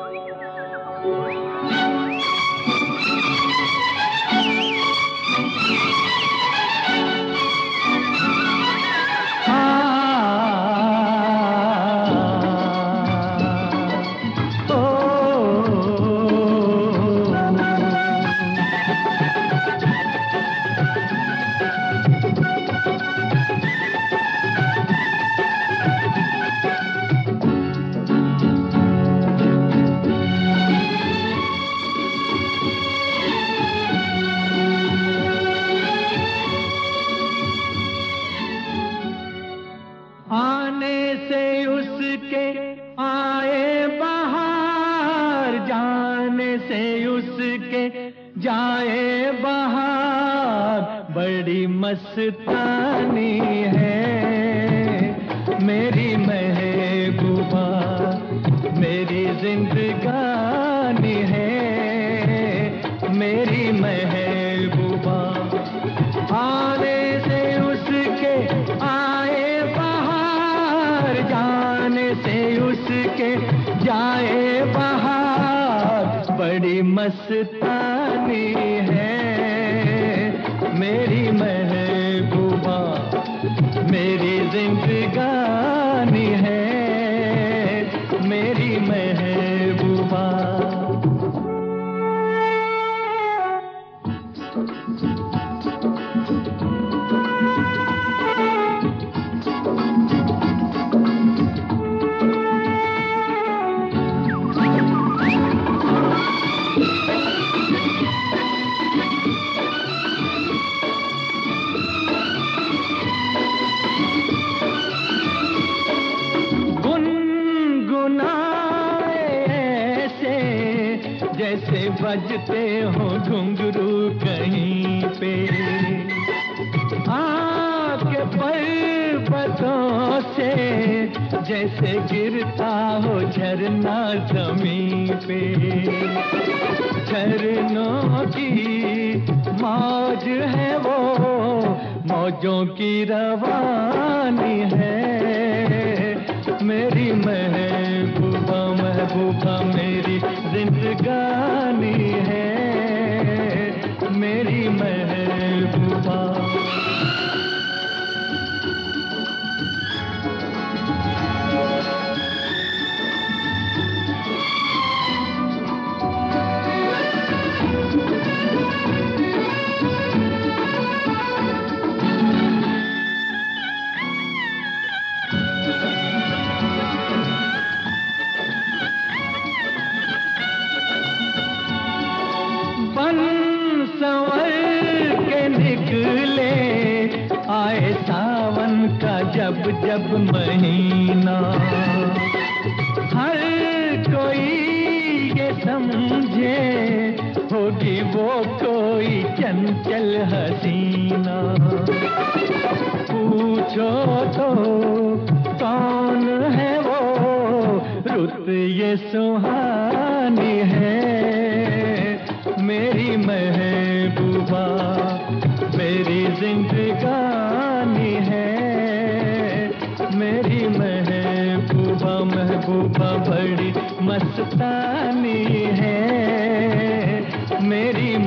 आने से उसके आए बहार, जाने से उसके जाए बहार, बड़ी मस्तानी है मेरी महबूबा, मेरी जिंदगानी है मेरी महबूबा। आने से उसके आए बहार, जाने से उसके जाए बहार, बड़ी मस्तानी है मेरी महबूबा, मेरी जिंदगानी है मेरी महबूबा। जैसे बजते हो घुंघरू कहीं पे, आके पर्वतों से जैसे गिरता हो झरना जमीन पे। झरनों की मौज है वो, मौजों की रवानी है मेरी महबूबा, महबूबा मेरी जिंदगानी है मेरी महबूबा। संवर के निकले आए सावन का जब जब महीना, हर कोई ये समझे होगी वो कोई चंचल हसीना। पूछो तो कौन है वो, रुत ये सुहानी है मेरी महबूबा, मेरी जिंदगानी है मेरी महबूबा, महबूबा बड़ी मस्तानी है मेरी